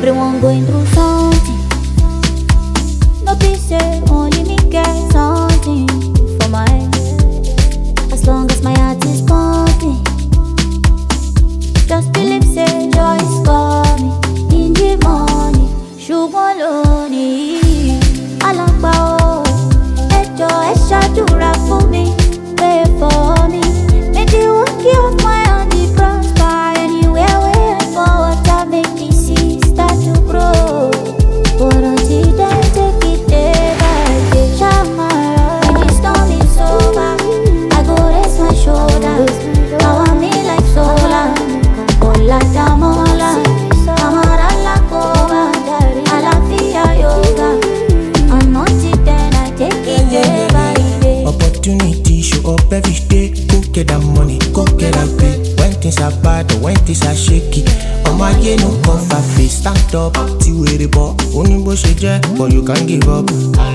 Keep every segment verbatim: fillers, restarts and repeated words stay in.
Everyone going through something. No peace, say only me get something for my head. As long as my heart is pumping, just believe, say joy is coming in the morning. Ṣùgbọ́n lónìí, alàgbà o, ẹ jọ̀ọ́ ẹ ṣàdúrà fún mi, pray for me. Make the work of my hand be prosper. Anywhere where I go, water make the seed start to grow. But until then, take it day by day. Shamara, when the storm is over, I go raise my shoulders. Now I'm in like solar. Hola tamola, amara la cova, alafia yoga. And until then, I take it day by day. Opportunity show up every day. Go get that money, go get that pay. When things are bad or when things are shaky, oh my yeah, no comfort face. Stand up, see where the ball. Only bush a jet, but you can't give up.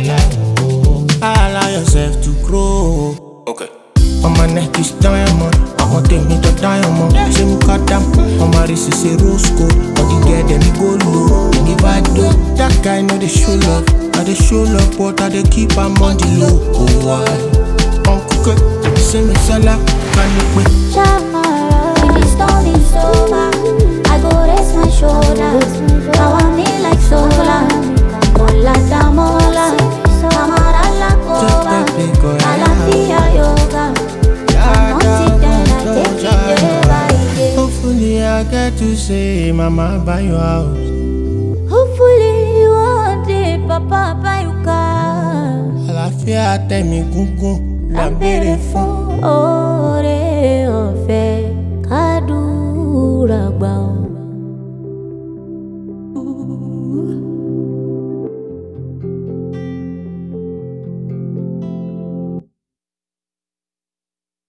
Allow yourself to grow. Okay. On my neck is diamond. I want take me to diamond. Say me cut down. On my wrist is a rose gold. But the girl them go low. And if I do, that guy know they show love. I they show love, but I they keep am on the low. Oh why? Uncle, say me sala, can you quit? Shamara, when the storm is over, I go raise my shoulders. Now I'm in like solar. Hola tamola, amara la cova, alafia yoga. And until then, I take it day by day. Hopefully I get to say, Mama, buy your house. Hopefully one day, Papa buy you car. Àlàáfíà tẹ̀mí gúngún là ń béèrè fún. Oore ọ̀fẹ́ kádùúrà gbà ọ́.